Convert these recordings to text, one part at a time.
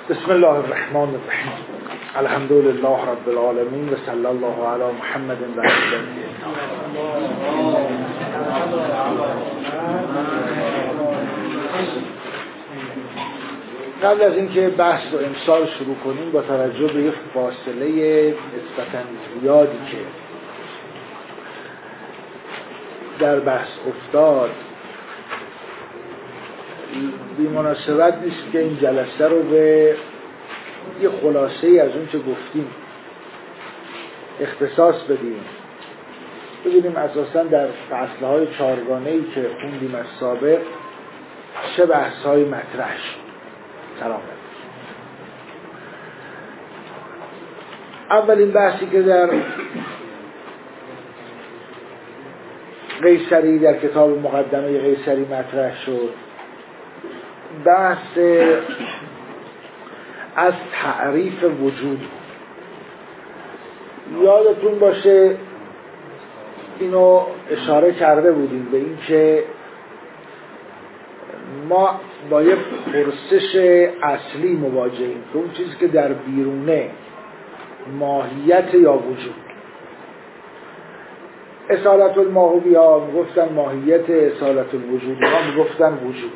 بسم الله الرحمن الرحیم. الحمد لله رب العالمین و صلی الله علی محمد و آله. قبل از اینکه بحث رو امسال شروع کنیم با توجه به یک فاصله نسبتاً زیادی که در بحث افتاد، بی مناسبت نیست که این جلسه رو به یه خلاصه ای از اون چه گفتیم اختصاص بدیم. ببینیم اساساً در فصلهای چهارگانه‌ای که خوندیم از سابق چه بحث‌های مطرح شد. سلام. اولین بحثی که در قیصری، در کتاب مقدمه قیصری مطرح شد، بحث از تعریف وجود. یادتون باشه اینو اشاره کرده بودیم به این که ما با یه پرسش اصلی مواجهیم که اون چیزی که در بیرونه ماهیت یا وجود. اصالت الماهوی ها میگفتن ماهیت، اصالت الوجود ها میگفتن وجود.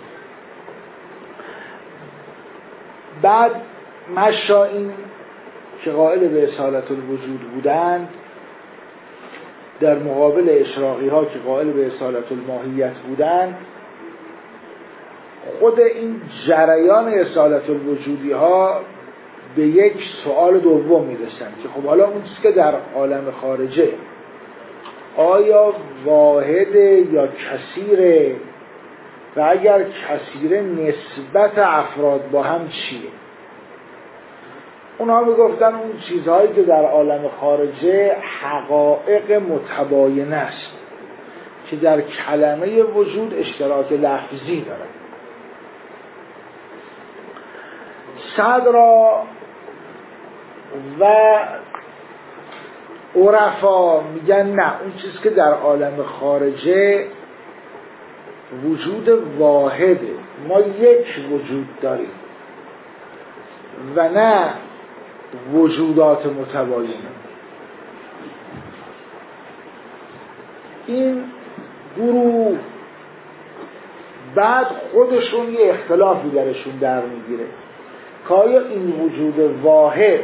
بعد مشائین که قائل به اصالت الوجود بودند در مقابل اشراقی ها که قائل به اصالت الماهیت بودند، خود این جریان اصالت الوجودی ها به یک سوال دوم میرسن که خب حالا اون چیزی که در عالم خارجه آیا واحد یا کثیره، و اگر کثیره نسبت افراد با هم چیه؟ اونها میگفتن اون چیزهایی که در عالم خارجه حقایق متباینه است که در کلمه وجود اشتراک لفظی دارن. صدرا و عرفا میگن نه، اون چیزی که در عالم خارجه وجود واحده، ما یک وجود داریم و نه وجودات متباینه. این گروه بعد خودشون یه اختلافی درشون در میگیره که آیا این وجود واحد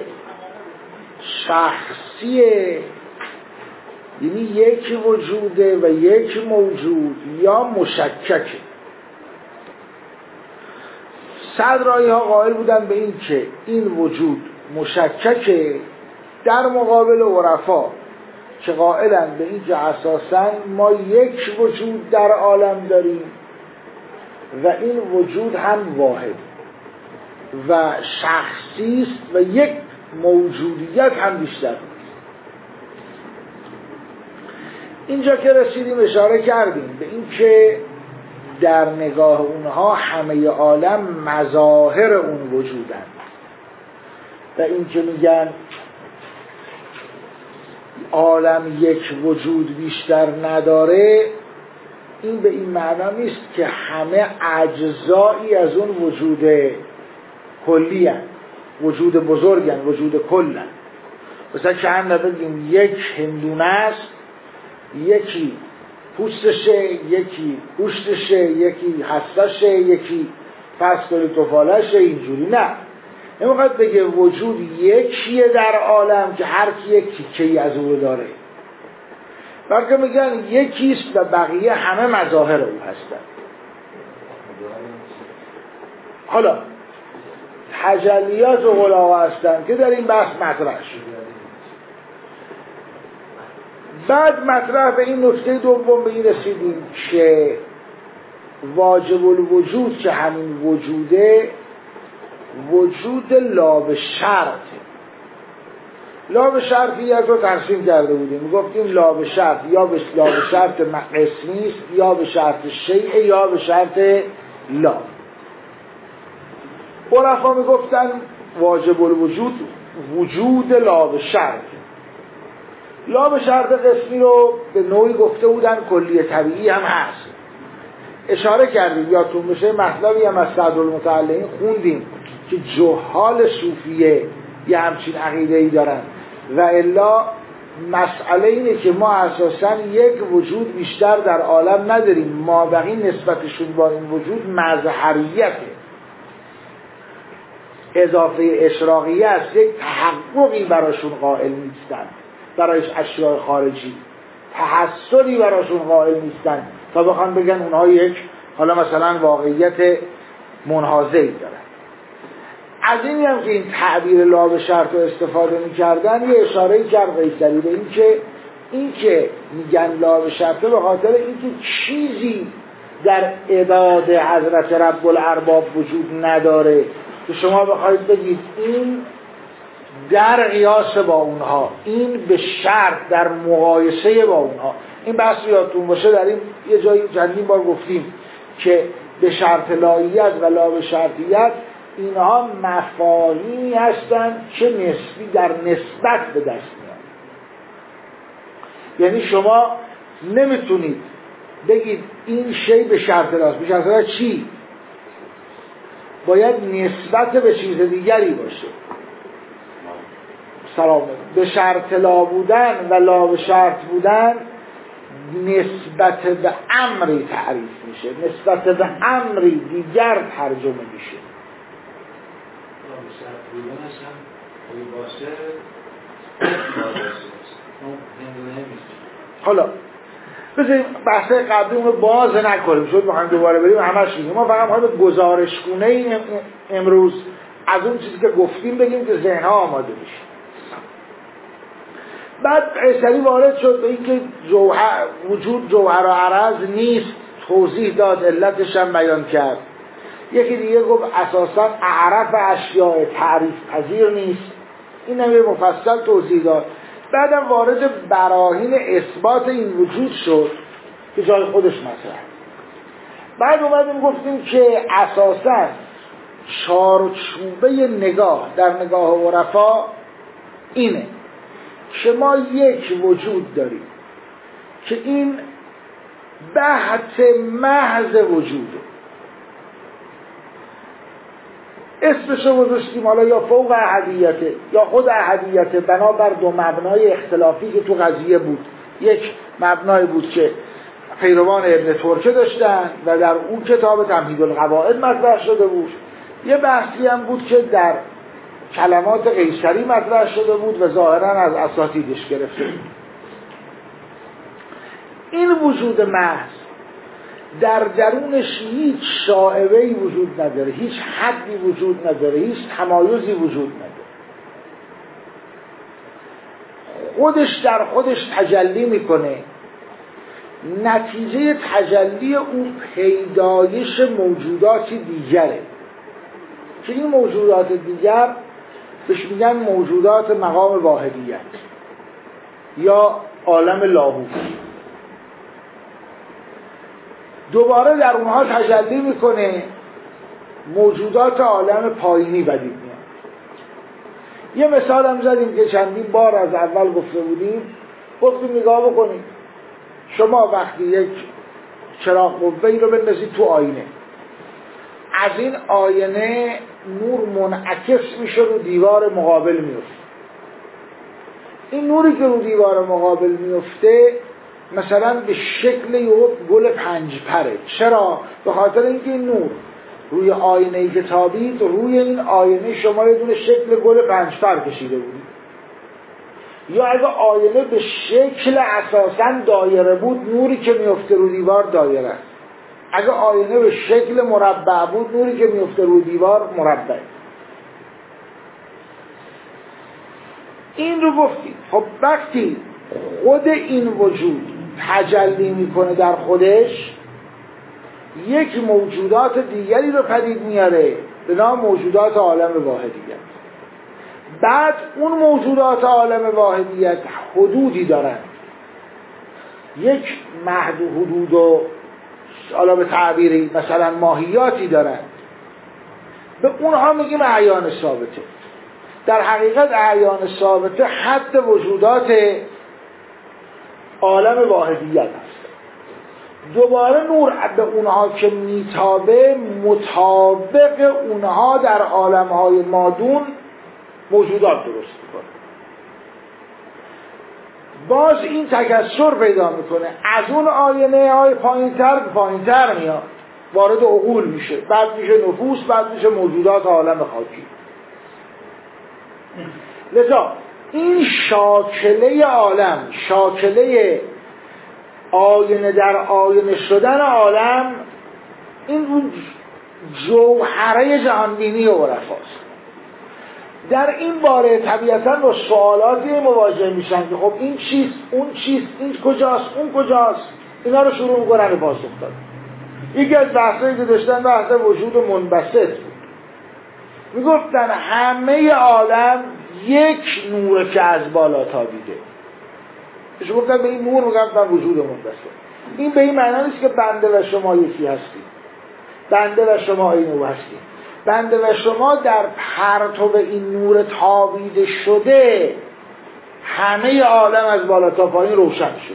شخصیه، یعنی یک وجوده و یک موجود، یا مشککه؟ صدرایی ها قائل بودن به این که این وجود مشککه، در مقابل عرفا که قائلن به این که اساساً ما یک وجود در عالم داریم و این وجود هم واحد و شخصی است و یک موجودیت هم بیشتر. اینجا که رسیدیم اشاره کردیم به این که در نگاه اونها همه عالم مظاهر اون وجودن و این که میگن عالم یک وجود بیشتر نداره، این به این معنا نیست که همه اجزایی از اون وجود کلی هن، وجود بزرگ هن، وجود کل هن. مثلا که هم نبگیم یک هندونه است، یکی پوستشه، یکی گوشتشه، یکی هستشه، یکی پس کنی توفالشه، اینجوری نه. نمیخواد بگه وجود یکیه در عالم که هر کی یک تیکه‌ای از او داره، بلکه میگن یکیست و بقیه همه مظاهر او هستن. حالا تجلیات و غلاغه هستن که در این بحث مطرح شد. بعد مطرح به این نکته دوم به این رسیدیم که واجب الوجود که همین وجوده، وجود لا به شرط. لا به شرط یک رو ترسیم کرده بودیم، میگفتیم لا به شرط یا به لا به شرط قسمی است، یا به شرط شیء، یا به شرط لا. عرفا میگفتن واجب الوجود وجود لا به شرط. لا به شرط قسمی رو به نوعی گفته بودن کلی طبیعی هم هست. اشاره کردیم یادتون بشه مطلبی هم از صدرالمتعلقین خوندیم که جهال صوفیه یه همچین عقیده‌ای دارن، و الا مسئله اینه که ما اساساً یک وجود بیشتر در عالم نداریم، مابقی نسبتشون با این وجود مظهریته، اضافه اشراقیه است، یک تحققی براشون قائل نیستن، برای اشیاء خارجی تحصلی براشون قائل نیستن تا بخوان بگن اونها یک حالا مثلا واقعیت منحازه‌ای دارن. از این هم که این تعبیر لا به شرط رو استفاده می‌کردن، یه اشاره‌ای کرد قیصری به این که میگن لا به شرط به خاطر اینکه چیزی در عداد حضرت رب الارباب وجود نداره که شما بخواید بگید این در قیاس با اونها، این به شرط در مقایسه با اونها. این بحث یادتون باشه در این یه جایی چندین بار گفتیم که به شرط لاییت و لا به شرطیت اینها مفاهیمی هستند که نسبی در نسبت به دست میاد. یعنی شما نمیتونید بگید این شی به شرط لاست. به شرط لا چی؟ باید نسبت به چیز دیگری باشه. سلام. به شرط لا بودن و لا به شرط بودن نسبت به امری تعریف میشه، نسبت به امری دیگر ترجمه میشه. حالا بذاریم بحث قبلی رو باز نکنیم، شد میخوایم دوباره بریم همش میگیم. ما فقط میخوایم گزارشگونه امروز از اون چیزی که گفتیم بگیم که ذهنها آماده میشه. بعد قیصری وارد شد به اینکه وجود جوهر و عرض نیست، توضیح داد، علتش هم بیان کرد. یکی دیگه گفت اساسا اعرف اشیاء تعریف پذیر نیست، این هم مفصل توضیح داد. بعدم وارد براهین اثبات این وجود شد که جای خودش مطرح. بعد اومدیم گفتیم که اساسا چارچوبه نگاه در نگاه عرفا اینه که ما یک وجود داریم که این بحث محض وجوده، اسمشو گذاشتیم حالا یا فوق احدیته یا خود احدیته، بنابر دو مبنای اختلافی که تو قضیه بود. یک مبنای بود که پیروان ابن ترکه داشتن و در اون کتاب تمهید القواعد مطرح شده بود. یه بحثی هم بود که در کلمات قیصری مطرح شده بود و ظاهرا از اساتیدش گرفته بود. این وجود محض در درونش هیچ شائبه‌ای وجود نداره، هیچ حدی وجود نداره، هیچ تمایزی وجود نداره. خودش در خودش تجلی میکنه. نتیجه تجلی اون پیدایش موجودات دیگره که این موجودات دیگر بهش میگن موجودات مقام واحدیت یا عالم لاهوت. دوباره در اونها تجلی میکنه موجودات عالم پایینی بدید میاد. یه مثال هم زدیم که چندین بار از اول گفته بودیم، گفتیم نگاه بکنید شما وقتی یک چراغ قوه‌ای رو بندازید تو آینه، از این آینه نور منعکس میشه رو دیوار مقابل میفته. این نوری که رو دیوار مقابل میفته مثلا به شکل یک گل پنجپره. چرا؟ به خاطر اینکه این نور روی آینه‌ای که تابید، روی این آینه شما یه دونه شکل گل پنجپر کشیده بودید. یا اگه آینه به شکل اساساً دایره بود، نوری که میفته رو دیوار دایره است. اگه آینه به شکل مربع بود، نوری که میفته رو دیوار مربع. این رو گفتیم. خب وقتی خود این وجود تجلی میکنه در خودش، یک موجودات دیگری رو پدید میاره به نام موجودات عالم واحدیت. بعد اون موجودات عالم واحدیت حدودی دارن، یک محد و حدود و حالا به تعبیری مثلا ماهیاتی دارن، به اونها میگیم اعیان ثابته. در حقیقت اعیان ثابته حد وجودات عالم واحدیت هست. دوباره نور به اونها که میتابه مطابق اونها در عالمهای مادون موجودات درست میکنه. باز این تکثر پیدا میکنه، از اون آینه های پایینتر میاد، وارد عقول میشه، بعد میشه نفوس، بعد میشه موجودات عالم خاکی. لذا این شاکله عالم، شاکله آینه در آینه شدن عالم، این اون جوهره جهانبینی عرفاست. در این باره طبیعتاً با سوالاتی مواجه میشن که خب این چیست، اون چیست، این کجاست، اون کجاست، اینا رو شروع میکنن به پاسخ دادن. یکی از بحثایی که داشتن بحث وجود منبسط بود. میگفتن همه عالم یک نور که از بالا تابیده. پیش گفتن به این نور میگفتن وجود منبسط. این به این معنی نیست که بنده و شما یکی هستیم، بنده و شما اینو هستیم. بنده و شما در پرتو این نور تابیده شده همه عالم از بالا تا پایین روشن شده.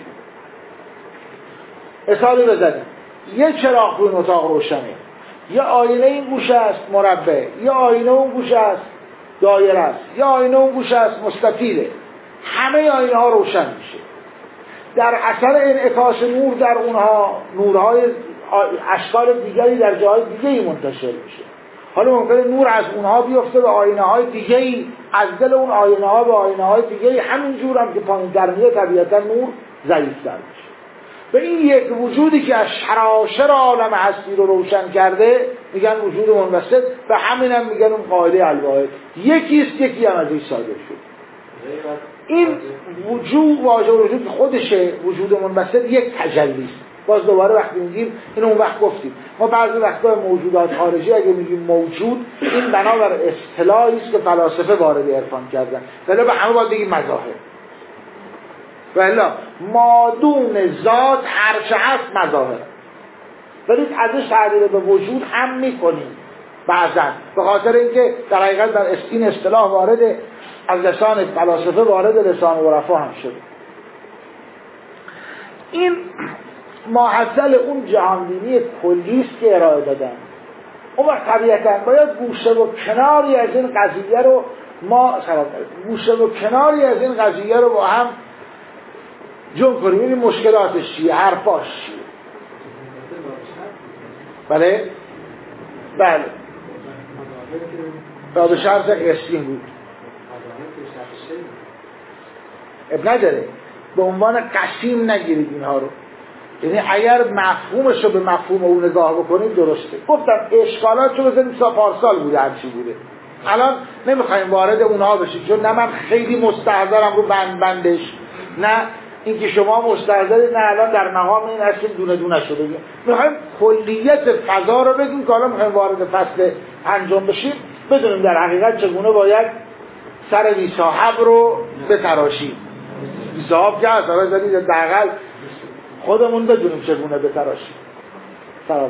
مثالی بزنیم، یه چراغ تو این اتاق روشنه، یه آینه این گوشه است مربع، یه آینه اون گوشه است دایره است، یه آینه اون گوشه است مستطیله، همه آینه ها روشن میشه. در اثر انعکاس نور در اونها نورهای اشکال دیگری در جاهای دیگری منتشر میشه. حالا ممکنه نور از اونها بیفته به آینه های دیگری، از دل اون آینه ها به آینه های دیگری، همینجور هم که پایین در میاد طبیعتا نور ضعیف‌تر میشه. به این یک وجودی که از شراشر عالم هستی رو روشن کرده میگن وجود منبسط، و همین هم میگن اون قاعده الواحد، یکیست، یکی هم ازش صادر شد. این وجود، واژه وجود خودشه، وجود منبسط یک تجلی است. باز دوباره وقتی میگیم اینو اون وقت گفتیم، ما بعضی وقتا موجودات خارجی اگه میگیم موجود، این بنابر اصطلاحی است که فلاسفه وارد عرفان کردن، ولی به همه باید بگیم مظاهر، ولی مادون ذات هرچه هست مظاهر، ولی ازش تعبیر به وجود هم میکنیم بعضا، به خاطر اینکه در حقیقت در این اصطلاح وارد از لسان فلاسفه وارد لسان عرفا هم شده. این ماحصل اون جهانبینی کلی است که ارائه دادن. اون وقت طبیعتاً باید گوشه و کناری از این قضیه رو با هم جمع کنیم، این مشکلاتش چیه، حرفاش چیه. بله؟ بله. به شرط قسیم بود. اب نداره، به عنوان قسیم نگیرید اینها رو. یعنی اگر مفهومش رو به مفهوم اون نگاه بکنید درسته. گفتم اشکالات رو بزنید پارسال بوده هرچی بوده، الان نمیخوایم وارد اونها بشید، چون نه من خیلی مستحضرم رو بندش، نه اینکه شما مستحضرید، نه الان در مقام این هستیم دونه دونه شده بگیم. میخوایم کلیت فضا رو بگیم که حالا میخوایم وارد فصل انجام بشیم، بدونیم در حقیقت چگونه باید سر بی صاحب رو بتراشیم. بی صاحب که هست، حالا زدید دقیقل خودمون بدونیم چگونه بتراشیم. سلام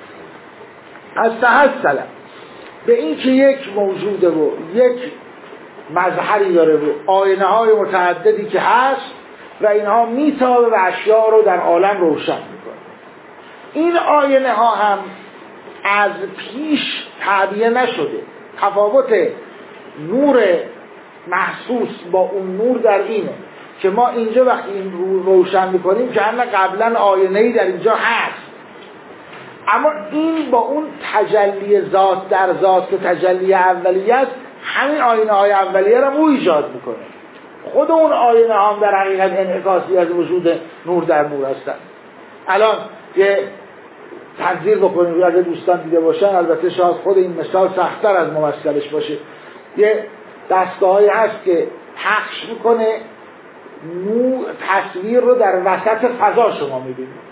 از تحصل به این که یک موجوده و یک مظهری داره و آینه های متعددی که هست و اینها میتابه و اشیاء رو در عالم روشن میکنه. این آینه ها هم از پیش تعبیه نشده. تفاوت نور محسوس با اون نور در اینه که ما اینجا وقتی این رو روشن میکنیم که همه قبلا آینه‌ای در اینجا هست، اما این با اون تجلی ذات در ذات که تجلی اولیه است، همین آینه های اولیه رو او ایجاد میکنه. خود اون آینه هم در حقیقت انعکاسی از وجود نور در نور هستن. الان یه تنظیر بکنیم، اگه دوستان دیده باشن، البته شاید خود این مثال سخت‌تر از ممثلش باشه، یه دستگاهی هست که پخش میکنه نور، تصویر رو در وسط فضا شما میبینید.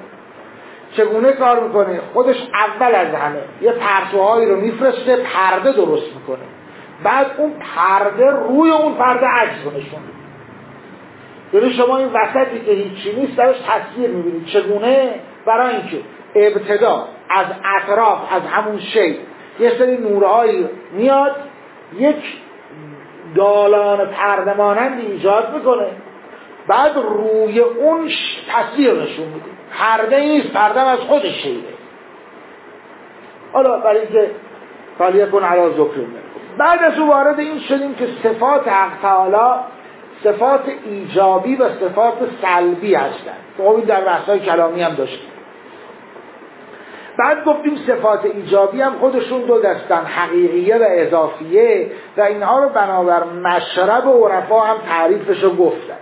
چگونه کار میکنه؟ خودش اول از همه یه پرتوهایی رو میفرسته، پرده درست میکنه، بعد اون پرده روی اون پرده عکس نشون میده. یعنی شما این وسطی که هیچی نیست درش تصویر میبینید. چگونه؟ برای اینکه ابتدا از اطراف از همون شی یه سری نورهایی میاد، یک دالان پرده مانند ایجاد میکنه، بعد روی اون تصویر نشون میده. پرده نیست، پرده از خودش شیده. حالا برای اینکه فلیکن علی ذکر الله. بعد از اون وارد این شدیم که صفات حق تعالی صفات ایجابی و صفات سلبی هستند. خب در بحث‌های کلامی هم داشتیم. بعد گفتیم صفات ایجابی هم خودشون دو دستن، حقیقیه و اضافیه، و اینها رو بنابر مشرب عرفا هم تعریفش رو گفتن.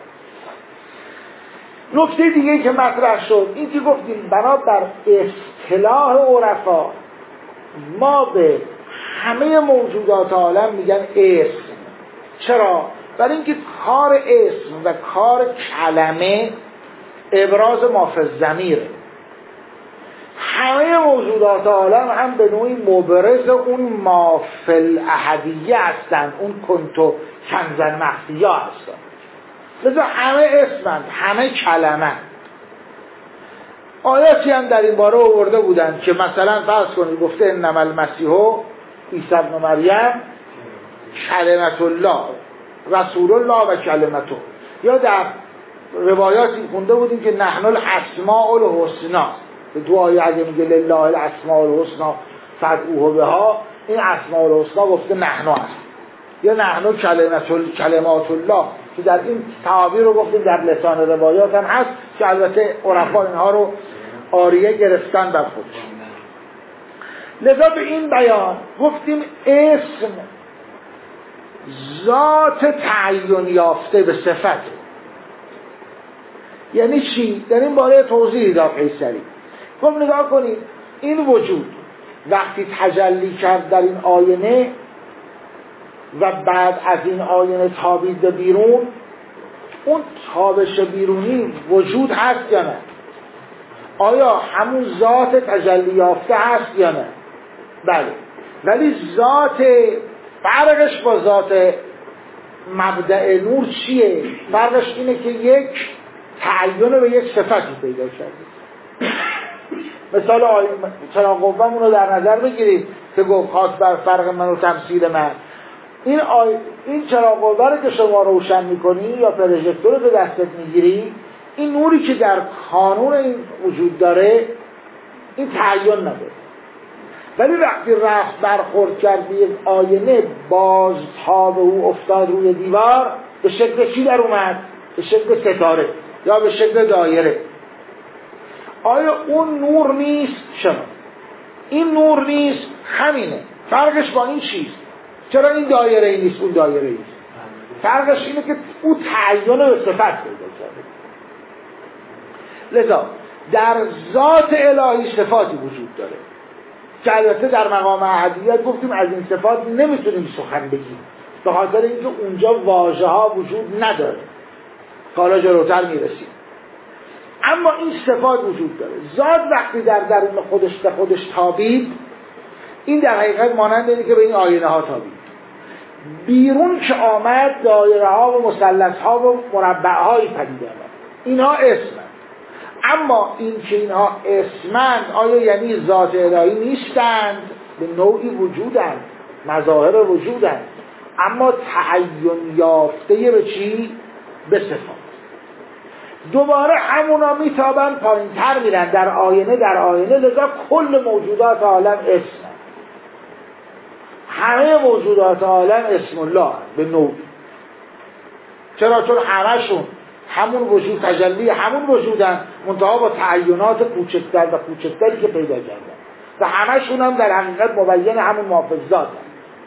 نکته دیگه که مطرح شد این که گفتیم بنابر اصطلاح عرفا ما به همه موجودات عالم میگن اسم. چرا؟ برای اینکه کار اسم و کار کلمه ابراز ما فی الضمیره. همه موجودات عالم هم به نوعی مبرز اون ما فی الاحدیه هستن، اون کنتو کنزن مخفیه هستن. لذا همه اسمند، همه کلمه. آیاتی هم در این باره آورده بودن که مثلا فرض کنید گفته انما المسیح عیسی ابن مریم کلمت الله رسول الله و کلمته، یا در روایاتی خونده بودیم که نحن الاسماء الحسنا، به دعای اگه میگه لله الاسماء الحسنا فادعوه بها، این اسماء الحسنا گفته نحن هست، یا نحن کلمات الله که در این تعابیر رو گفتیم در لسان روایات هم هست که البته عرفا اینها رو آریه گرفتن بر خودشون. لذا به این بیان گفتیم اسم ذات تعین یافته به صفت. یعنی چی؟ در این باره توضیح داد قیصری. خب نگاه کنید این وجود وقتی تجلی کرد در این آینه و بعد از این آینه تابید به بیرون، اون تابش بیرونی وجود هست یا نه؟ آیا همون ذات تجلی یافته هست یا نه؟ بله. ولی ذات فرقش با ذات مبدأ نور چیه؟ فرقش اینه که یک تعین به یک صفتی پیدا کرده. مثال چراغ قوه‌مون رو در نظر بگیرید که گفت خاص بر فرق من و تمثیل من. این چراغ قوه رو که شما روشن میکنی یا پروژکتور رو به دستت میگیری، این نوری که در کانون این وجود داره این تعین نداره. ولی وقتی رفت برخورد کرد به یک آینه، باز تاب او افتاد روی دیوار، به شکل چی در اومد؟ به شکل ستاره یا به شکل دایره. آیا اون نور نیست؟ شما این نور نیست، همینه. فرقش با این چیست؟ چرا این دایره ای نیست اون دایره ای نیست؟ فرقش اینه که او تعین به صفت پیدا کرده. لذا در ذات الهی صفاتی وجود داره که البته در مقام احدیت گفتیم از این صفات نمیتونیم سخن بگیم به خاطر اینکه اونجا واژه ها وجود نداره، حالا جلوتر میرسیم. اما این صفات وجود داره. ذات وقتی در درون خودش به خودش تابید، این در حقیقت مانند اینه که به این آینه ها تابید. بیرون که آمد دایره ها و مثلث ها و مربع هایی پدید آمد. اینها اسمند. اما این که اینها اسمند آیا یعنی ذات الهی نیستند؟ به نوعی وجودند، مظاهر وجودند، اما تعین یافته به چی؟ به صفات. دوباره همونا میتابند پایین تر میرن در آینه لذا کل موجودات عالم اسم. همه موجودات عالم اسم الله به نوعی. چرا؟ چون همشون همون وجود تجلی همون وجودن، منتها با تعینات کوچکتر و کوچکتری که پیدا کردن و همشون هم در حقیقت مبین همون محافظات هم.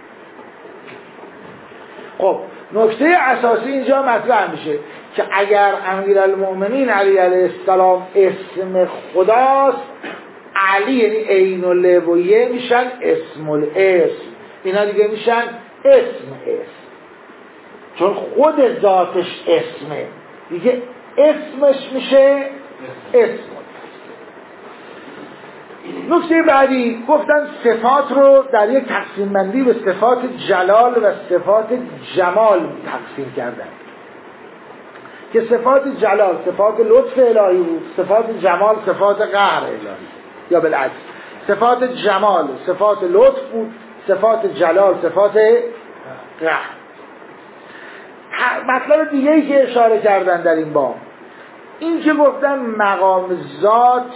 خب نکته اساسی اینجا مطرح میشه که اگر امیرالمؤمنین علی علیه السلام اسم خداست، علی یعنی عین الله و یه میشن اسم الاسم، اینا دیگه میشن اسم، چون خود ذاتش اسمه دیگه، اسمش میشه اسم. نکته بعدی گفتن صفات رو در یک تقسیم بندی به صفات جلال و صفات جمال تقسیم کردن که صفات جلال صفات لطف الهی بود، صفات جمال صفات قهر الهی، یا بالعکس صفات جمال صفات لطف بود، صفات جلال صفات قهر. مطلب دیگه ای که اشاره کردن در این باب این که گفتن مقام ذات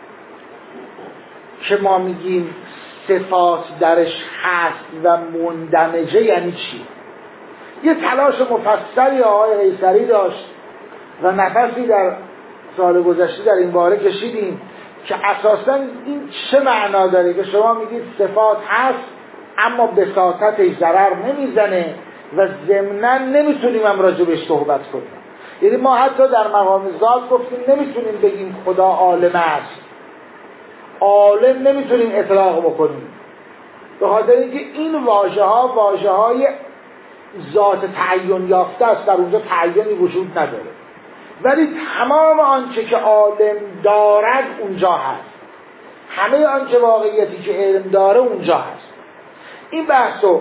که ما میگیم صفات درش هست و مندمجه یعنی چی؟ یه تلاش مفصلی آقای قیصری داشت و نفسی در سال گذشته در این باره کشیدیم که اساساً این چه معنا داره که شما میگید صفات هست اما بساطتش ضرر نمیزنه و ضمناً نمیتونیم هم راجبش صحبت کنیم. یعنی ما حتی در مقام ذات گفتیم نمیتونیم بگیم خدا عالم است، عالم نمیتونیم اطلاق بکنیم، به خاطر اینکه این واژه‌های ذات تعین یافته است، در اونجا تعیینی وجود نداره، ولی تمام آنچه که عالم دارد اونجا هست، همه آنچه واقعیتی که علم داره اونجا هست. این بحثو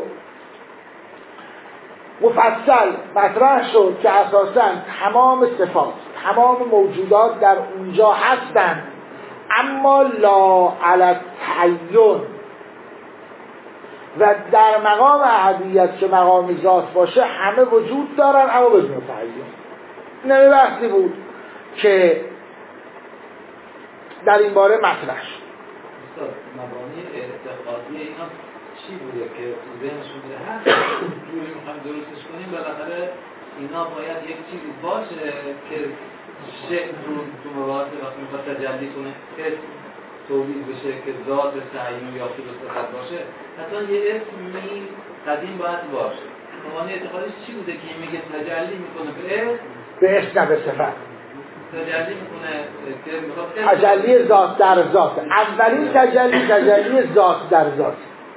مفصل مطرح شد که اساساً تمام صفات تمام موجودات در اونجا هستند اما لا علی التعین، و در مقام احدیت که مقام ذات باشه همه وجود دارن اما بدون تعین. این بحثی بود که در این باره مطرح شد. مبانی اعتقادی اینا چی بوده که تو ذهنشون بوده هست جوری میخوایم درستش کنیم بالاخره اینا باید یک چیزی باشه که شکل تو مواقع وقتی میخواد تجلی کنه اسم تولید بشه که ذات تعیین یافته به صفت باشه، حتما یه اسمی قدیم باید باشه. مبانی اعتقادیش چی بوده که این میگه تجلی میکنه به اسم نه به صفت، تجلی میکنه که میخواد تجلی ذات در ذات. اولین تجلی ذات در ذات،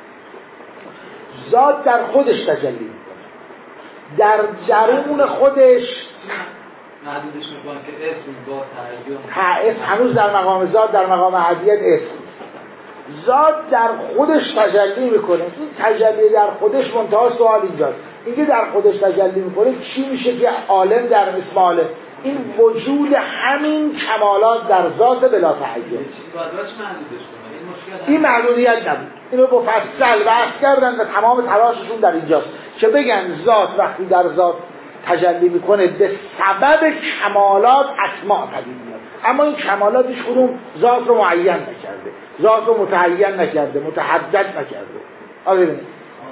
ذات در خودش تجلی میکنه، در درون خودش محدودش میکنه که اسم با تعین اسم هنوز در مقام ذات، در مقام احدیت اسم ذات در خودش تجلی میکنه. این تجلی در خودش منتها سوال اینجاست، اینکه در خودش تجلی میکنه چی میشه که عالم در اسم عالم؟ این وجود همین کمالات در ذات بلا تعین. این محدودیت نبود، اینو مفصل بحث کردن و تمام تلاششون در اینجاست که بگن ذات وقتی در ذات تجلی میکنه به سبب کمالات اسماء پدید میاد، اما این کمالات هیچ کدوم ذات رو معین نکرده، ذات رو متعین نکرده، متحدد نکرده. آره ببینید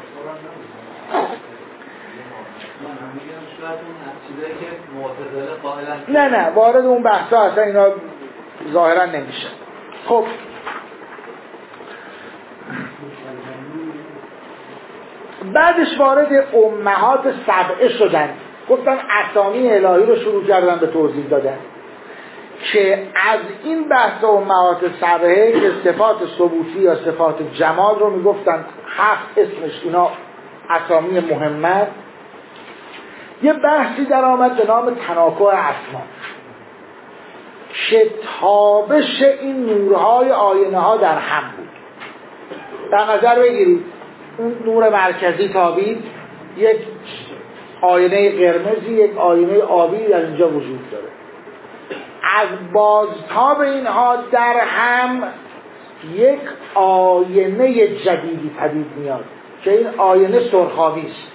نه وارد اون بحثا اصلا اینا ظاهرا نمیشه. خب بعدش وارد امهات سبعه شدن، گفتن اسامی الهی رو شروع کردن به توضیح دادن که از این بحث امهات سبعه که صفات ثبوتی یا صفات جمال رو میگفتن 7 اسمش، اینا اسامی مهمه. یه بحثی در آمد به نام تناکح اسما که تابش این نورهای آینه ها در هم بود. در نظر بگیرید اون نور مرکزی تابید، یک آینه قرمزی یک آینه آبی در اینجا وجود داره، از بازتاب اینها در هم یک آینه جدیدی پدید میاد که این آینه سرخابی است.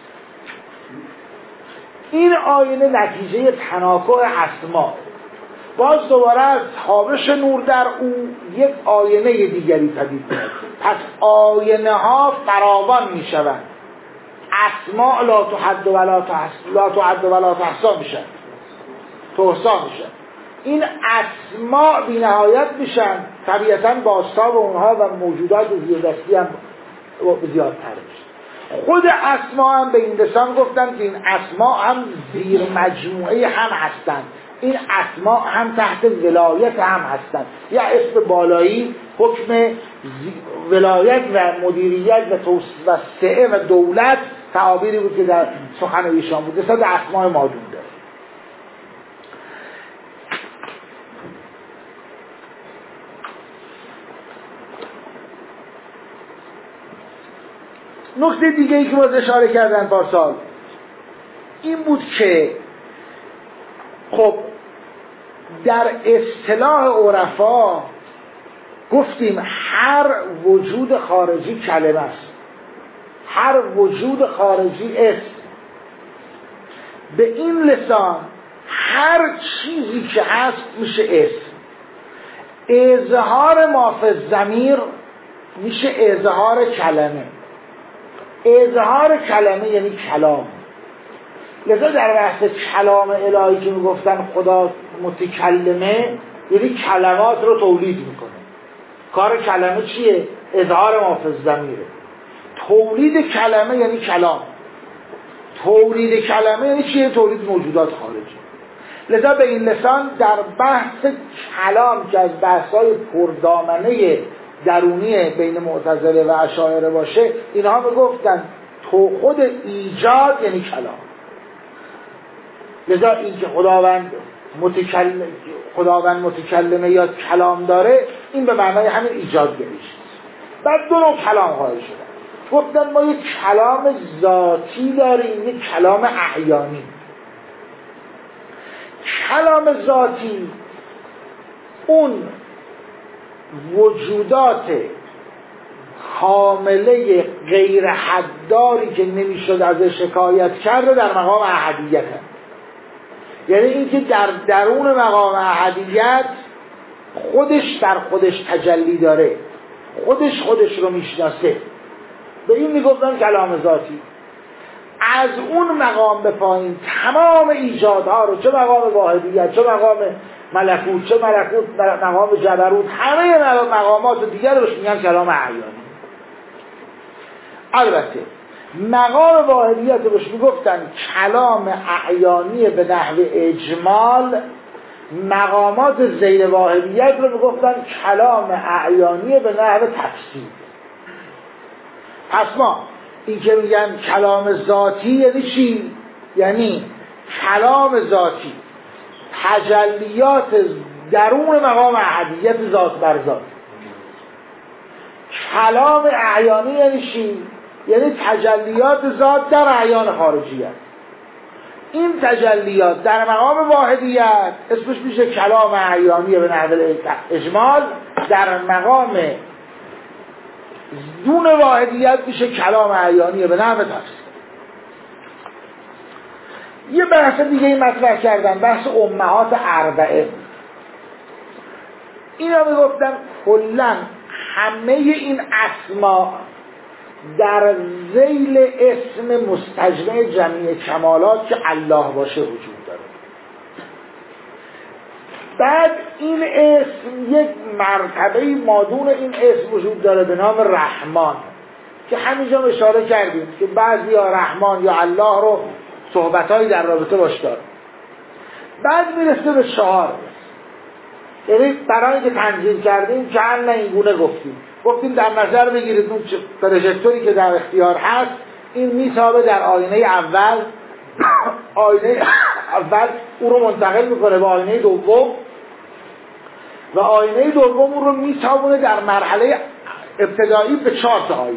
این آینه نتیجه تناکح اسما، باز دوباره از تابش نور در او یک آینه دیگری پدید میاد، پس آینه ها فراوان میشوند، اسماء لا تحد ولا تحصا میشن، تحصا میشن. این اسماء بی نهایت میشن، طبیعتاً بازتاب اونها و موجودات زیردستی هم زیادتر میشن. خود اسماء هم به این لسان گفتن که این اسماء هم زیر مجموعه هم هستند، این اسماء هم تحت ولایت هم هستند. یا اسم بالایی حکم ولایت و مدیریت و توسعه و دولت تعابیری بود که در سخن ایشان بود، صد اسماء مادون داره. نکته دیگه ای که باز اشاره کردن پارسال این بود که خب در اصطلاح عرفا گفتیم هر وجود خارجی کلمه است، هر وجود خارجی اسم. به این لسان هر چیزی که هست میشه اسم. اظهار ما فی الضمیر میشه اظهار کلمه. اظهار کلمه یعنی کلام. لذا در بحث کلام الهی که میگفتن خدا متکلمه، یعنی کلمات رو تولید میکنه. کار کلمه چیه؟ اظهار ما فی الضمیره. تولید کلمه یعنی کلام. تولید کلمه یعنی چیه؟ تولید موجودات خارجی. لذا به این لسان در بحث کلام که از بحث‌های پردامنه درونی بین معتزله و اشاعره باشه، اینها میگفتن تو خود ایجاد یعنی کلام. لذا این که خداوند متکلمه یا کلام داره، این به معنای همین ایجادگریش. بعد دو نوع کلام قائل شدن. گفتن ما یک کلام ذاتی داریم، یک کلام احیانی. کلام ذاتی اون وجودات کامله غیر حدداری که نمیشد ازش شکایت کرده در مقام احدیت هست. یعنی اینکه در درون مقام احدیت خودش در خودش تجلی داره، خودش رو میشناسه. به این میگفتن کلام ذاتی. از اون مقام به پایین تمام ایجادها رو، چه مقام واحدیت، چه مقام ملکوت، چه مقام جبروت، همه مقامات دیگر روش میگن کلام احیانی. البته مقام واحدیت روش میگفتن کلام احیانی به نحو اجمال، مقامات زیر واحدیت رو میگفتن کلام احیانی به نحو تفصیل. پس ما این که میگن کلام ذاتی یعنی چی؟ یعنی کلام ذاتی تجلیات درون مقام احدیت ذات بر ذات. کلام اعیانی یعنی چی؟ یعنی تجلیات ذات در اعیان خارجی هست. این تجلیات در مقام واحدیت اسمش میشه کلام اعیانی به نحو اجمال، در مقام دون واحدیت میشه کلام اعیانی به نحو تفصیل. یه بحث دیگه این مطرح کردن، بحث امهات اربعه. اینا میگفتن کلاً همه این اسما در ذیل اسم مستجمع جمیع کمالات که الله باشه وجود داره. بعد این اسم یک مرتبه مادون این اسم وجود داره به نام رحمان که همینجا اشاره کردیم که بعضی یا رحمان یا الله رو صحبتهایی در رابطه باش داره. بعد میرسه به 4. یعنی برای که تنظیم کردیم چند این گونه گفتیم در نظر بگیرید اون پروژکتوری که در اختیار هست، این میتابه در آینه اول آینه اول او رو منتقل میکنه به آینه دوم و آینه دوم او رو میتابونه در مرحله ابتدایی به 4 تا آینه.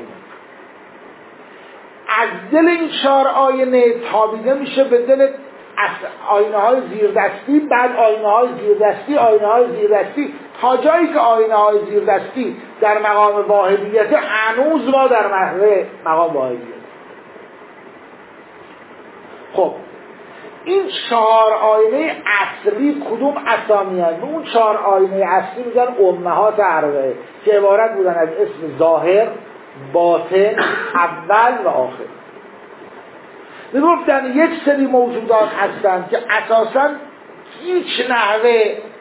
از دل این 4 آینه تابیده میشه به دل آینه های زیردستی، بعد آینه های زیردستی، آینه های زیردستی، تا جایی که آینه های زیردستی در مقام واحدیت، هنوز ما در مرحله مقام واحدیت. خب این 4 آینه اصلی کدوم اسامی هست؟ اون 4 آینه اصلی میگن امهات اربعه که عبارت بودن از اسم ظاهر، باطن، اول و آخر. میگفتن یک سری موجودات هستند که اساساً هیچ نحوه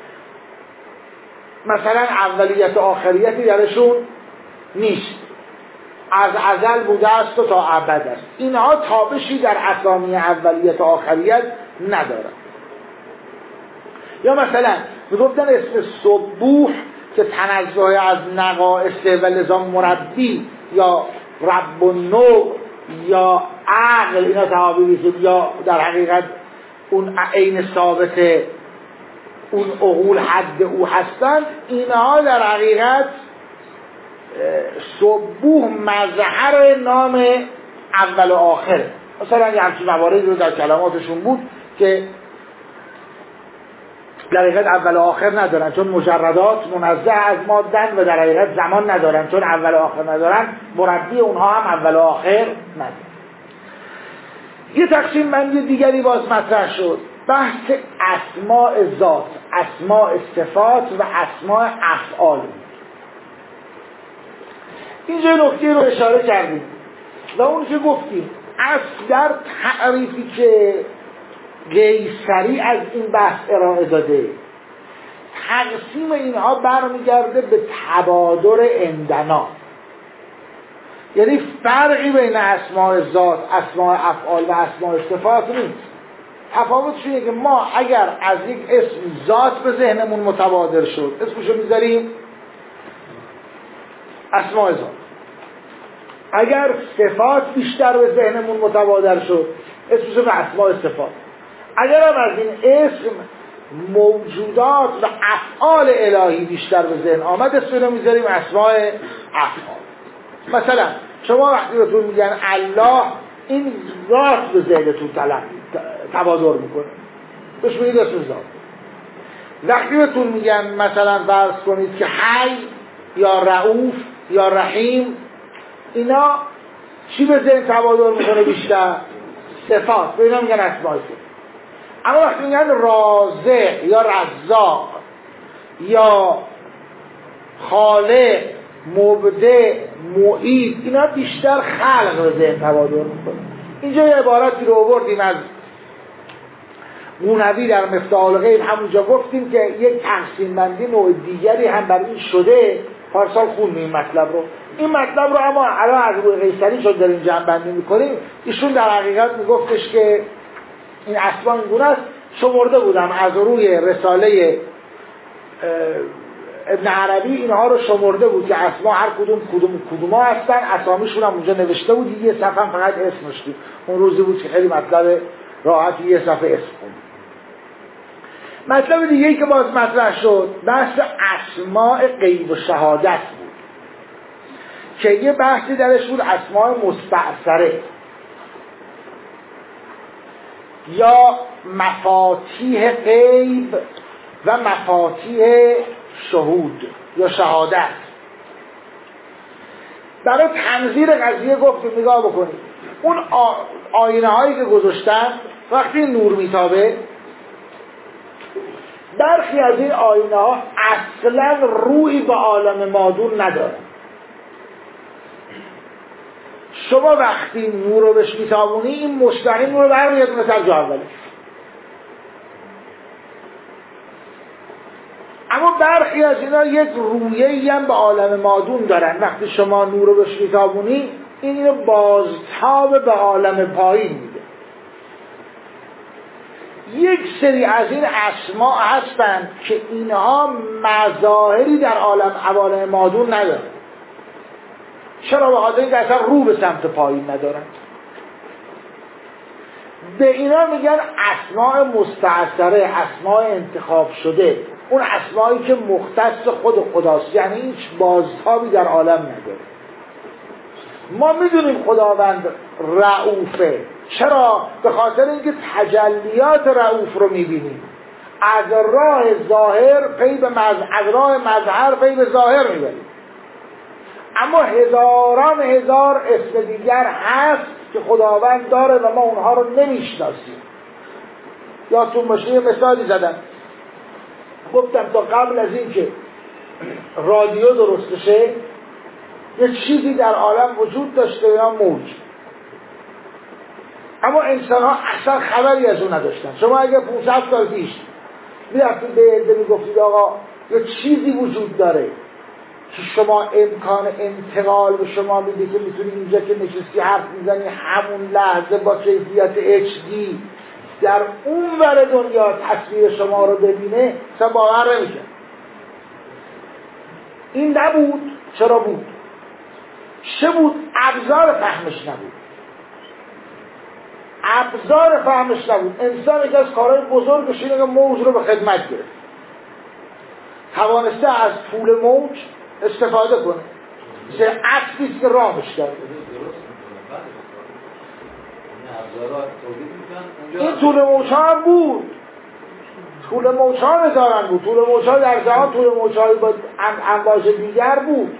مثلا اولیت و آخریتی درشون نیست، از ازل بوده است و تا ابد است. اینها تابشی در اسامی اولیت و آخریت ندارن. یا مثلا میگفتن اسم سبوح که تنزه از نقائص و لذا مربی یا رب النوع یا عقل، اینا تعابیری که یا در حقیقت اون عین ثابت اون عقول حد او هستند، اینها در حقیقت سبوح مظهر نام اول و آخره. مثلا یه همچین مواردی رو در کلماتشون بود که در حقیقت اول و آخر ندارن چون مجردات منزه از مادن و در حقیقت زمان ندارن چون اول و آخر ندارن، مربی اونها هم اول و آخر ندارن. یه تقسیم بندی دیگری باز مطرح شد، بحث اسماء ذات، اسماء صفات و اسماء افعال. اینجا نکته رو اشاره کردیم و اون که گفتیم اصل در تعریفی که قیصری از این بحث ارائه داده، تقسیم اینها برمیگرده به تبادر عندنا، یعنی فرقی بین اسماء ذات، اسماء افعال و اسماء صفات نیست. تفاوتش اینه که ما اگر از یک اسم ذات به ذهنمون متبادر شد، اسمشو میذاریم اسماء ذات. اگر صفات بیشتر به ذهنمون متبادر شد، اسمشو به اسماء صفات. اگر هم از این اسم موجودات و افعال الهی بیشتر به ذهن آمد، اسمشو میذاریم اسماء افعال. مثلا شما وقتی بهتون میگن الله، این ذات به ذهنتون تبادر میکنه، بهش میگید اسم ذات. وقتی بهتون میگن مثلا فرض کنید که حی یا رؤوف یا رحیم، اینا چی به ذهن تبادر میکنه بیشتر؟ صفات. به اینا میگن اسماء صفات. اما وقتی میگن رازق یا رزاق یا خالق، مبدع، معید، اینا بیشتر خلق به ذهن تبادر میکنه. اینجا یه عبارتی رو آوردیم از مونوی در مفتاح الغیب، همونجا گفتیم که یک تقسیم بندی نوع دیگری هم بر این شده. پارسال خوندیم این مطلب رو. این مطلب رو اما الان از روی قیصری شد داریم جمع بندی میکنیم. ایشون در حقیقت میگفتش که این اسما اینگونه است. شمرده بودم از روی رساله ابن عربی اینها رو شمرده بود که اسما هر کدوم ها هستن، اسامیشون هم اونجا نوشته بود. یه صفحه هم فقط اسمش بود. اون روزی بود که خیلی مطلب راحتی یه صفحه اسم بود. مطلب دیگه ای که باز مطرح شد بحث اسماء غیب و شهادت بود که یه بحثی درش بود، اسماء مستعصره یا مفاتیح غیب و مفاتیح شهود یا شهادت. برای تنظیر قضیه گفتیم نگاه بکنید، اون آینه هایی که گذاشتن وقتی نور میتابه، برخی از این آینه ها اصلا روی به عالم مادون نداره. شما وقتی نور رو بهش میتابونی، این مستقیم نور رو برمیاد مثل جا اوله. اما برخی از اینا یک رویه‌ای هم به عالم مادون دارن. وقتی شما نور رو بهش میتابونی، این رو بازتاب به عالم پایین میده. یک سری از این اسما هستن که اینها مظاهری در عالم مادون ندارن. چرا؟ به خاطر اینکه اصلا رو به سمت پایین ندارن. به اینا میگن اسماء مستعصره، اسماء انتخاب شده، اون اسمایی که مختص خود خداست، یعنی هیچ بازتابی در عالم نداره. ما میدونیم خداوند رؤوفه. چرا؟ به خاطر اینکه تجلیات رؤوف رو میبینیم. از راه ظاهر پی به از راه مظهر پی به ظاهر میبریم. اما هزاران هزار اسم دیگر هست که خداوند داره و ما اونها رو نمیشناسیم. یادتون باشه یه مثالی زدم، گفتم تا قبل از این که رادیو درست بشه یه چیزی در عالم وجود داشته یا موج، اما انسان ها اصلا خبری از اون نداشتن. شما اگه 500 سال پیش میرفتید به علده میگفتید آقا یه چیزی وجود داره که شما امکان انتقال به شما میده که میتونی اینجا که نشستی حرف میزنی همون لحظه با کیفیت HD در اون ور دنیا تصویر شما رو ببینه، اصلا باور نمیشه. این نبود. چرا بود؟ چه بود؟ ابزار فهمش نبود. ابزار فهمش نبود. انسان یکی از کارهای بزرگش اینه که موج رو به خدمت گرفت. توانسته از طول موج استفاده کنه. مثل اسبیست که راهش کرده. این طول موج ها هم بود. طول موج ها هزاران بود. طول موج ها در جهان طول موج های با امواج دیگر بود.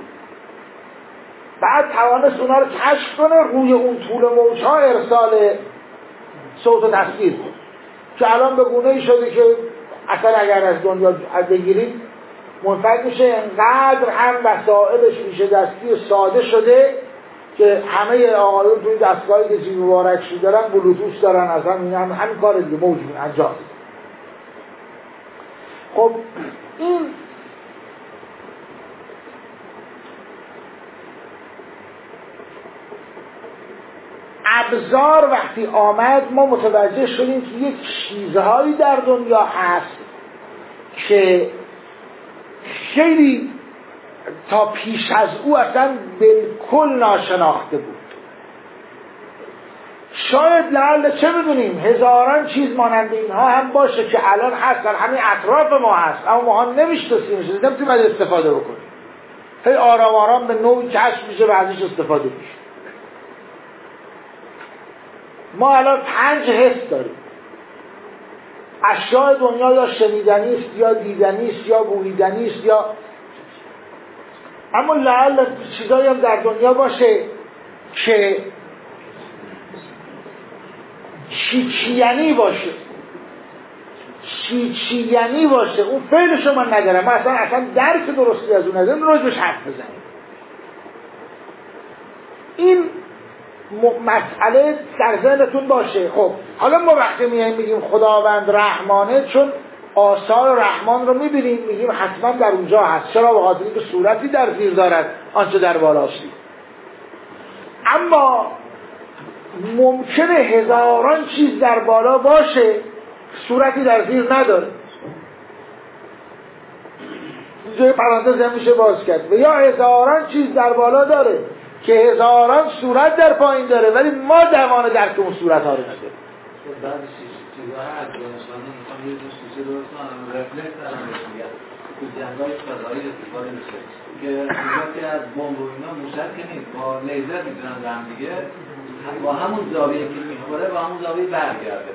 بعد توانست اونا رو کشف کنه، روی اون طول موج ها ارسال صوت و تصویر بود که الان به گونه‌ای شده که اصلا اگر از دنیا بگیرید منفرد میشه. انقدر هم وسایلش میشه دستی ساده شده که همه آقایون توی دستگاهی که جیب مبارکشی دارن بلوتوث دارن، اصلا همین کار دیگه موجود انجام. خب این ابزار وقتی آمد ما متوجه شدیم که یک چیزهایی در دنیا هست که خیلی تا پیش از او اصلا بالکل ناشناخته بود. شاید لعل چه بدونیم هزاران چیز مانند اینها هم باشه که الان هستن، همین اطراف ما هست، اما ما نمیشناسیم، نمیتونیم از استفاده بکنیم. هی آرام آرام به نوعی کشف میشه و ازش استفاده میشه. ما الان 5 حس داریم. اشیاء دنیا یا شنیدنی است یا دیدنی است یا بوییدنی است یا، اما لعل چیزایی هم در دنیا باشه که چی باشه، چی باشه، اون فعلشو من ندارم، من اصلا درک درستی از اون ندارم، راجبش حرف بزنیم. این مسئله در ذهنتون باشه. خب حالا ما وقتی میگیم خداوند رحمانه، چون آثار رحمان رو میبینیم میگیم حتما در اونجا هست. چرا؟ به خاطر اینکه صورتی در زیر دارد آنچه در بالاست. اما ممکنه هزاران چیز در بالا باشه صورتی در زیر نداره. اینجا پرانتز میشه باز کرد. و یا هزاران چیز در بالا داره که هزاران صورت در پایین داره، ولی ما توان درک اون صورت ها رو نداریم. بعد چیزها هست دانشمندان میخوام یه دوستوچه درست کنم، رفلکس دارم میگم تو جنگای فضایی استفاده میشه که اینجا که از بمب و اینا موشک که نیست، با لیزر میتونن به هم دیگه با همون زاویه که میخوره با همون زاویه برگرده.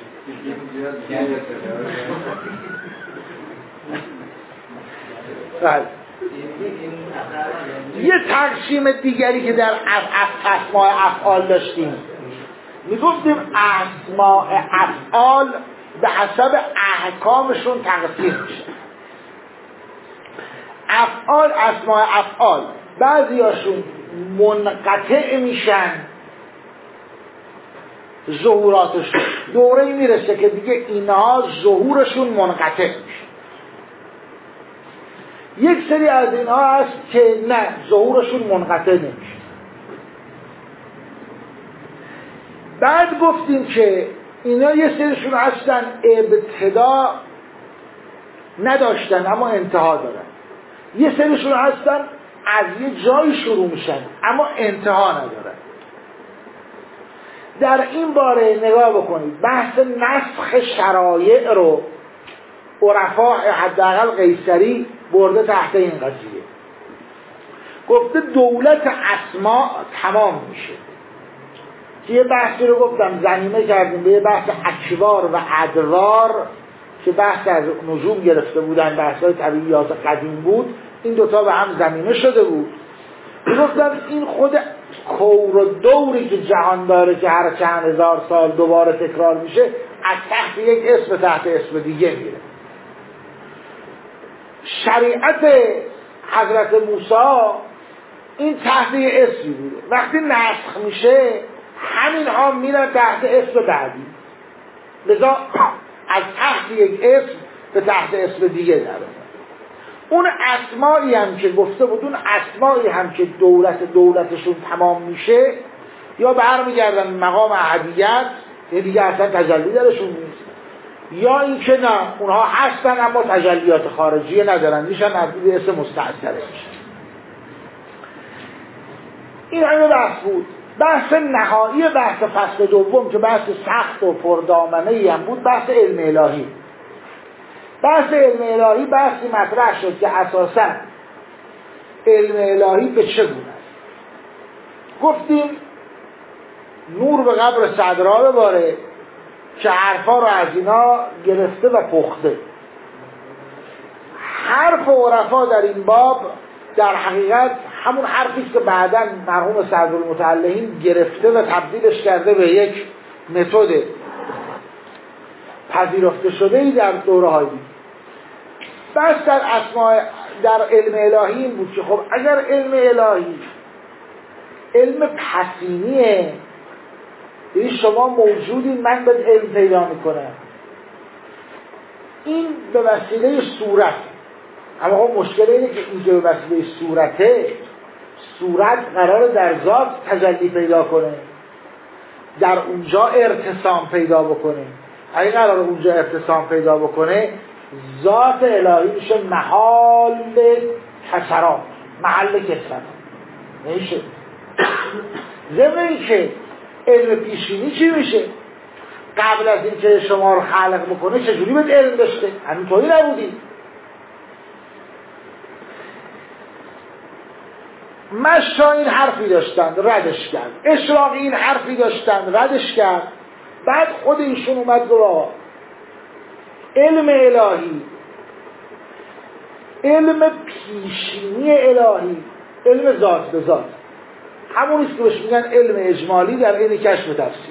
یه تقسیم دیگری که در اسماء افعال داشتیم، میگفتیم اسماء افعال به حسب احکامشون تقسیم میشه. افعال، اسماء افعال بعضیاشون منقطع میشن، ظهوراتشون دوره‌ای میرسه که دیگه اینها ظهورشون منقطع میشه. یک سری از اینها هست که نه، ظهورشون منقطع نمیشه. بعد گفتیم که اینا یه سریشون هستن ابتدا نداشتن اما انتها دارن. یه سریشون هستن از یه جایی شروع میشن اما انتها ندارن. در این باره نگاه بکنید، بحث نسخ شرایع رو عرفا حداقل قیصری برده تحت این قضیه. گفته دولت اسماء تمام میشه. که یه بحثی رو گفتم زمینه کردیم به یه بحث اکوار و ادوار که بحث از نجوم گرفته بودن، بحث‌های طبیعیات قدیم بود، این دوتا به هم زمینه شده بود. گفتم این خود کور و دوری که جهان داره که هر چند هزار سال دوباره تکرار میشه، از تحت یک اسم تحت اسم دیگه میره. شریعت حضرت موسی این تحت یک اسمی بوده، وقتی نسخ میشه همین ها میرن تحت اسم بعدی، لذا از تحت یک اسم به تحت اسم دیگه در اون اسمایی هم که گفته بود، اون اسمایی هم که دولتشون تمام میشه یا برمیگردن مقام احدیت، یه دیگه اصلا تجلی درشون نیست، یا این که نه اونها هستن اما تجلیات خارجی ندارن، میشن نبود اسم مستعصره میشن. این همه بحث بود. بحث نهایی بحث فصل دوم که بحث سخت و پردامنه‌ای هم بود، بحث علم الهی. بحث علم الهی بحثی مطرح شد که اساساً علم الهی به چه گونه است. گفتیم نور به قبر صدرا بباره که حرفا رو از اینا گرفته و پخته. حرف عرفا در این باب در حقیقت همون حرفی که بعداً مرحوم صدرالمتعلقین گرفته و تبدیلش کرده به یک متد پذیرفته شده ای در دوره های دید. بس در علم الهی این بود که خب اگر علم الهی علم پسینیه، یعنی شما موجودین، من به علم پیدا میکنم، این به وسیله صورت. اما خب مشکل اینه که این که به وسیله صورته، صورت قراره در ذات تجلی پیدا کنه، در اونجا ارتسام پیدا بکنه. اگه قراره اونجا ارتسام پیدا بکنه، ذات الهی میشه محل کسرات، محل کسرات میشه. ضمن این که علم پیشینی چی میشه؟ قبل از این که شما رو خلق بکنه چجوری بهت علم داشته؟ همینطوری نبودی. مشا این حرفی داشتن ردش کرد، اشراقی این حرفی داشتن ردش کرد. بعد خود ایشون اومد گفت علم الهی، علم پیشینی الهی، علم ذات به ذات، همونیست که بهش میگن علم اجمالی در عین کشف تفسیر.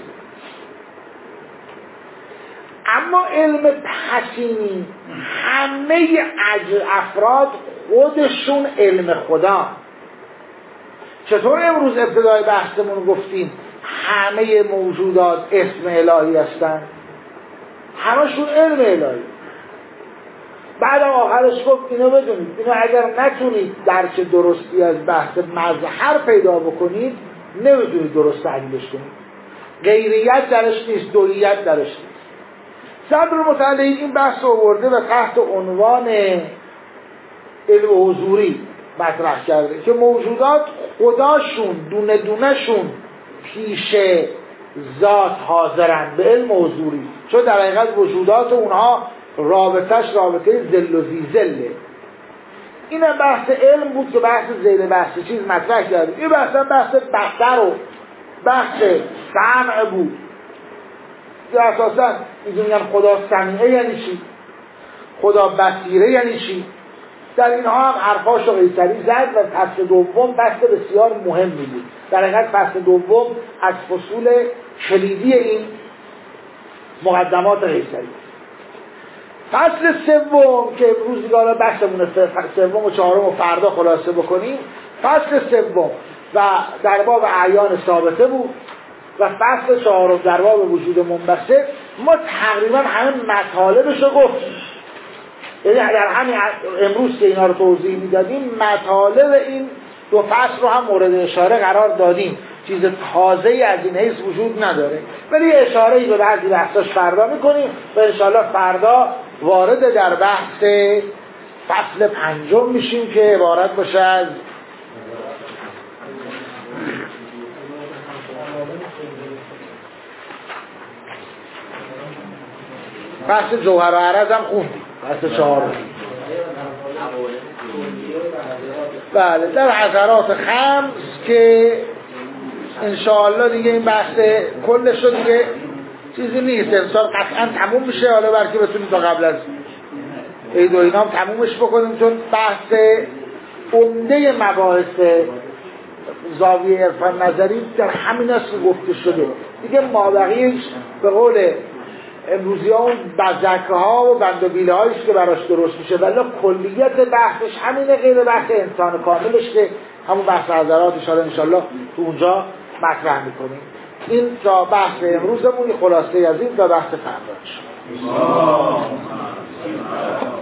اما علم پسینی همه افراد خودشون علم خدا. چطور امروز ابتدای بحثمون گفتیم همه موجودات اسم الهی هستن؟ همشون علم الهی. بعد آخرش گفت اینو بدونید، اینو اگر نتونید درک درستی از بحث مظهر پیدا بکنید نمیتونید درست تحلیلش کنید. غیریت درش نیست، دوییت درش نیست. صدر متعلق این بحث رو آورده و تحت عنوان علم حضوری مطرح کرده که موجودات خداشون دونه دونه شون پیش ذات حاضرن به علم حضوری، چون در حقیقت وجودات اونها رابطش رابطه ذل و زیزله. این بحث علم بود که بحث زیر بحث چیز مطرح کرده. این بحث بحث و بحث سمع بود که اساسا میگن خدا سمیعه یعنی چی، خدا بصیره یعنی چی. در اینها هم حرفاش رو قیصری زد و فصل دوم فصل بسیار مهمی بود. در حقیقت فصل دوم از فصول کلیدی این مقدمات قیصری. فصل سوم که امروز دیگه بحثمون سوم و چهارم و فردا خلاصه بکنیم، فصل سوم و در باب اعیان ثابته بود و فصل چهارم در باب وجود منبسط. ما تقریبا همه مطالبش رو گفتیم، یعنی در همین امروز که اینا رو توضیح میدادیم مطالب این دو فصل رو هم مورد اشاره قرار دادیم. چیز تازه‌ای از این حیث وجود نداره، ولی اشاره‌ای به بعضی بحثاش فردا میکنیم و انشاءالله فردا وارد در بحث فصل پنجم میشیم که عبارت باشه از بحث جوهر و عرض هم خوندیم، بحث چهارم. بله در حضرات خمس که انشاءالله دیگه این بحث کلش رو دیگه چیزی نیست، امسال قطعا تموم میشه، حالا برکه بتونیم تا قبل از عید و اینام تمومش بکنیم، چون بحث عمده مباحث زاویه عرفان نظری در همین است که گفته شده دیگه. مابقیش به قول امروزی ها اون بزکه ها و بندوبیله هایش که براش درست میشه، ولی کلیت بحثش همینه، غیر بحث انسان کاملش که همون بحث حضراتش انشاءالله تو اونجا مطرح میکنیم. این تا بحث امروزمون خلاصه از این تا بحث فرداش.